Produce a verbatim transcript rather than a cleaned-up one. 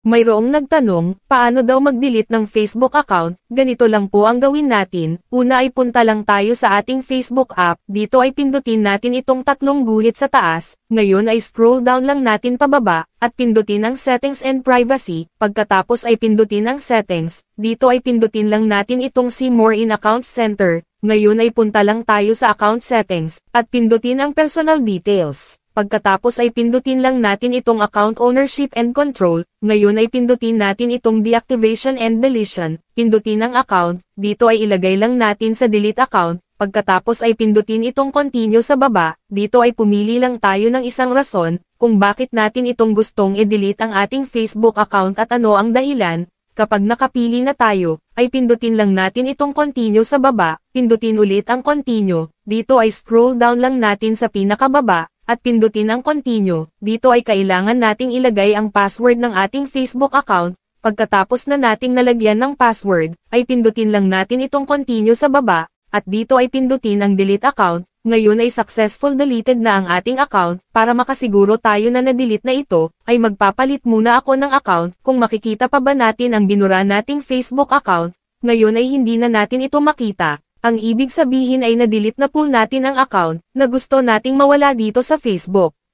Mayroong nagtanong, paano daw mag-delete ng Facebook account? Ganito lang po ang gawin natin. Una ay punta lang tayo sa ating Facebook app, dito ay pindutin natin itong tatlong guhit sa taas, ngayon ay scroll down lang natin pababa, at pindutin ang Settings and Privacy, pagkatapos ay pindutin ang Settings, dito ay pindutin lang natin itong See More in Account Center, ngayon ay punta lang tayo sa Account Settings, at pindutin ang Personal Details. Pagkatapos ay pindutin lang natin itong Account Ownership and Control, ngayon ay pindutin natin itong Deactivation and Deletion, pindutin ang account, dito ay ilagay lang natin sa Delete Account, pagkatapos ay pindutin itong Continue sa baba, dito ay pumili lang tayo ng isang rason, kung bakit natin itong gustong i-delete ang ating Facebook account at ano ang dahilan. Kapag nakapili na tayo, ay pindutin lang natin itong Continue sa baba, pindutin ulit ang Continue, dito ay scroll down lang natin sa pinakababa, at pindutin ang Continue, dito ay kailangan nating ilagay ang password ng ating Facebook account, pagkatapos na nating nalagyan ng password, ay pindutin lang natin itong Continue sa baba, at dito ay pindutin ang Delete Account, ngayon ay successful deleted na ang ating account, para makasiguro tayo na na-delete na ito, ay magpapalit muna ako ng account, kung makikita pa ba natin ang binura nating Facebook account, ngayon ay hindi na natin ito makita. Ang ibig sabihin ay na-delete na po natin ang account na gusto nating mawala dito sa Facebook.